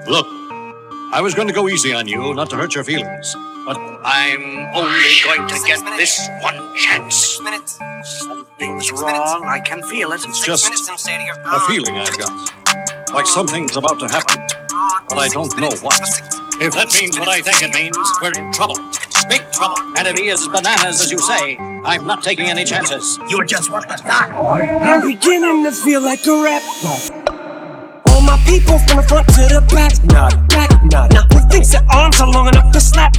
Look, I was going to go easy on you, not to hurt your feelings. But I'm only going to get this one chance. Something's wrong. I can feel it. It's just a feeling I've got. Like something's about to happen. But I don't know what. If that means what I think it means, we're in trouble. Big trouble. And if he is bananas, as you say, I'm not taking any chances. You're just what the doc. I'm beginning to feel like a rap god. All my people from the front to the back nod. Now who thinks their arms are long enough to slap?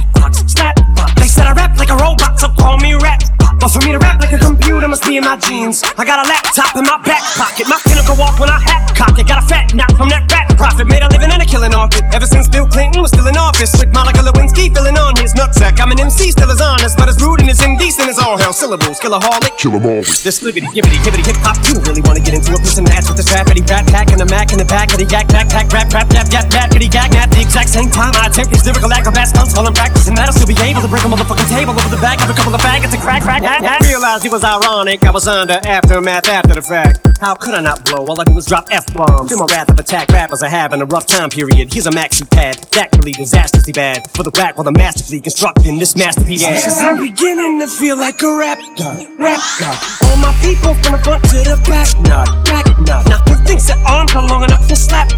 They said I rap like a robot, so call me rap. But for me to rap like a computer must be in my genes. I got a laptop in my back pocket. My pinnacle walk when I hat cock it. Got a fat knock from that rat profit. Made a living and a killing off it. Ever since Bill Clinton was still in office. With Monica Lewinsky filling on his nutsack. I'm an MC, still as honest, but as rude and as indecent as all hell. Syllables, killaholic. Kill 'em all. This libbity, gibbity, hibbity, hip hop. You don't really wanna get into a piss and match with this rappity rat pack and the Mac in the back of the yak backpack rap yap yappity gag at the exact same time. I attempt these lyrical acrobat stunts while I'm practicing that. I'll still be able to break a motherfucking table over the back of a couple of faggots and crack. Realized it was ironic. I was under aftermath after the fact. How could I not blow? All I do is drop F-bombs. Feel my wrath of attack. Rappers are having a rough time period. Here's a maxi pad. That really disastrously bad. For the whack while the masterfully constructing this masterpiece. Cause I'm beginning to feel like a rap god. All my people from the front to the back nod. Now who thinks their arms are long enough to slap?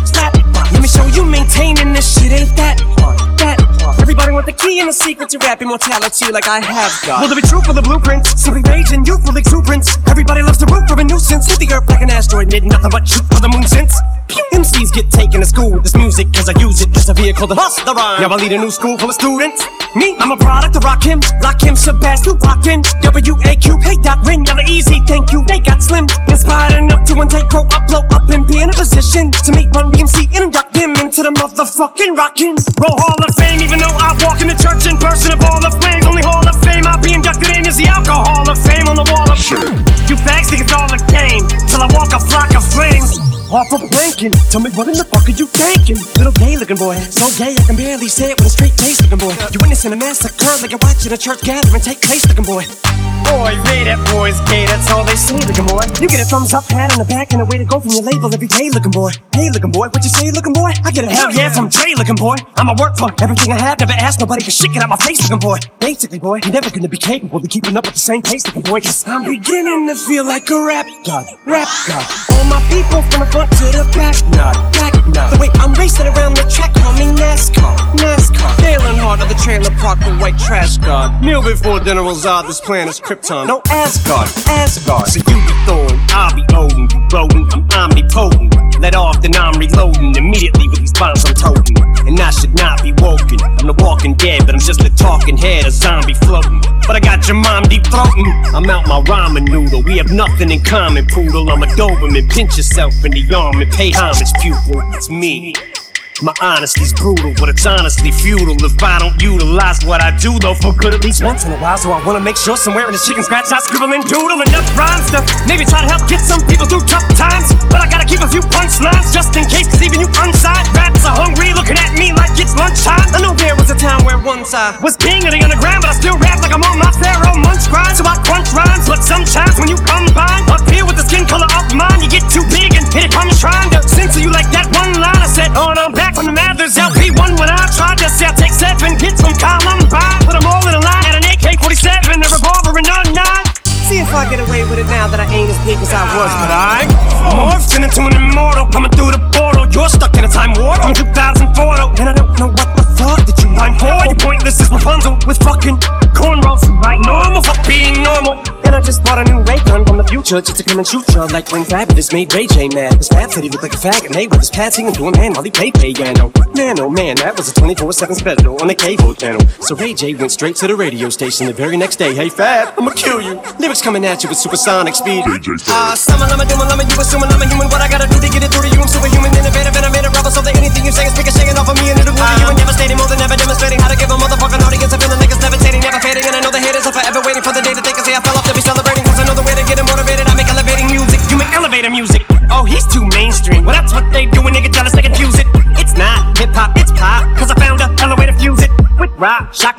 Let me show you maintaining this shit ain't that hard. Everybody want the key and the secret to rap immortality like I have got. Will there be truth for the blueprints? Simply rage and youthful exuberance. Everybody loves to root for a nuisance. Hit the earth like an asteroid, did nothing but shoot for the moon since. MCs get taken to school with this music cause I use it as a vehicle to bust the rhyme. Now I lead a new school full of students. Me, I'm a product of Rakim, Sebastian, rockin'. W-A-Q, hey Doc, ring, y'all easy, thank you. They got slim, inspired enough to one take, grow up, blow up, and be in a position to meet Run DMC and induct him into the motherfucking rockin' Roll Hall of Fame. Even though I walk in the church in person of all the flames, only Hall of Fame I'll be inducted in is the Alcohol of Fame on the wall of shame. You fags think it's all a game till I walk a flock of flames. Off of blanking, tell me what in the fuck are you thinking? Little gay looking boy, so gay I can barely say it with a straight face looking boy. You witnessing a massacre like you're watching a church gathering take place looking boy. Boy, Ray, that boy's gay, that's all they say looking boy. You get a thumbs up, pat on the back, and a way to go from your label every day looking boy. Hey looking boy, what you say looking boy? I get a hell yeah from Dre looking boy. I'ma work for everything I have, never ask nobody to shit, get out my face looking boy. Basically boy, you're never gonna be capable of keeping up with the same pace looking boy. Cause I'm beginning to feel like a rap god. All my people from the front to the back nod. The way I'm racing around the track, call me NASCAR. Failing hard at the trailer park with white trash god. Meal before dinner was odd, this planet's Krypton. No Asgard. So you be throwing, I'll be Odin. You rodent, I'm omnipotent. Let off, then I'm reloading immediately with these bombs I'm toting. And I should not be woken. I'm the walking dead, but I'm just a talking head, a zombie floating. But I got your mom deep throating. I'm out my ramen noodle. We have nothing in common, poodle. I'm a Doberman. Pinch yourself in the arm and pay homage, pupil. It's me. My honesty's brutal, but it's honestly futile if I don't utilize what I do, though, for good at least once in a while. So I wanna make sure somewhere in this chicken scratch I scribble and doodle enough rhymes to maybe try to help get some people through tough times. But I gotta keep a few punchlines just in case, cause even you unsigned raps are hungry, looking at me like it's lunchtime. I know there was a time where once I was king of the underground, but I still rap like I'm on my Pharaoh Munch grind. So I crunch rhymes, but sometimes when you combine up here with the skin color of mine, you get too big and here it comes trying to censor you like that one line I said, oh, and I'm back from the Mathers LP1 when I tried to say I take 7 kids from Columbine, put them all in a line at an AK-47, a revolver and a 9. See if I get away with it now that I ain't as big as I was, but I morphed into an immortal coming through the portal. You're stuck in a time warp from 2004, and I don't know what the fuck did you rhyme for. You pointless as Rapunzel with fucking cornrows, right? Normal, fuck being normal. And I just bought a new ray gun from the future just to come and shoot ya like when Fabulous made Ray J mad. His Fab said he looked like a faggot, made with his patsing and doing man while he played piano. Man, oh man, that was a 24/7 special on the cable channel. So Ray J went straight to the radio station the very next day. Hey Fab, I'ma kill you. Lyrics coming at you with supersonic speed. Summer, you assuming I'm a human. What I gotta do to get it through to you? I'm superhuman, innovative, and I made a rubber so that anything you say is shaking off of me and it'll glue to you. And devastating, more than ever demonstrating how to give a motherfucking audience a feeling like it's levitating, never fading. And I know the haters are forever waiting for the day that they can say I fell off to be celebrating. Cause I know the way to get them motivated. I make elevating music. You make elevator music. Oh, he's too mainstream. Well, that's what they do when they get jealous, they confuse it. It's not hip hop, it's pop. Cause I found a hella way to fuse it with rock, shock rap, with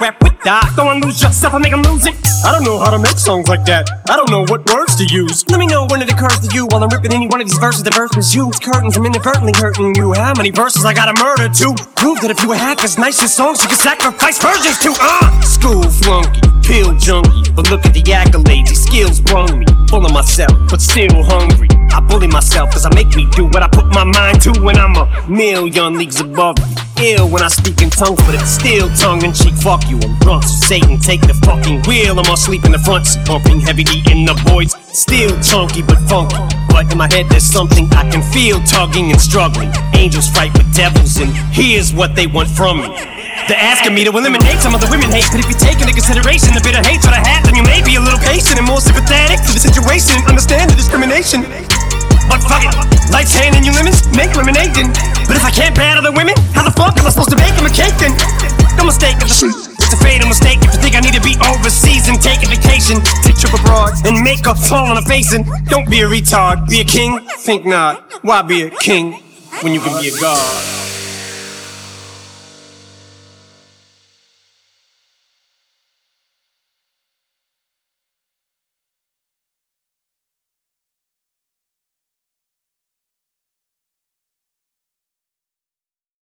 die. Don't lose yourself, I make them lose it. I don't know how to make songs like that. I don't know what words to use. Let me know when it occurs to you while I'm ripping any one of these verses. The verse was you, curtains, I'm inadvertently hurting you. How many verses I gotta murder to prove that if you were half as nice as songs you could sacrifice virgins to? School flunky, pill junkie, but look at the accolades, these skills brung me. Full of myself, but still hungry. I bully myself cause I make me do what I put my mind to when I'm a million leagues above you. Ill when I speak in tongues, but it's still tongue-in-cheek. Fuck you, I'm drunk, so Satan take the fucking wheel. I'm asleep in the front seat, pumping heavy D in the voids. Still chunky but funky, but in my head there's something I can feel tugging and struggling. Angels fight with devils and here's what they want from me. They're asking me to eliminate some of the women hate, but if you take into consideration the bitter hatred I had, then you may be a little patient and more sympathetic to the situation and understand the discrimination. But fuck it, life's handing you lemons, make lemonade then. But if I can't bear other women, how the fuck am I supposed to bake them a cake then? No mistake, it's a fatal mistake if you think I need to be overseas and take a vacation. Take a trip abroad and make a fall on a face and don't be a retard, be a king? Think not, why be a king when you can be a god?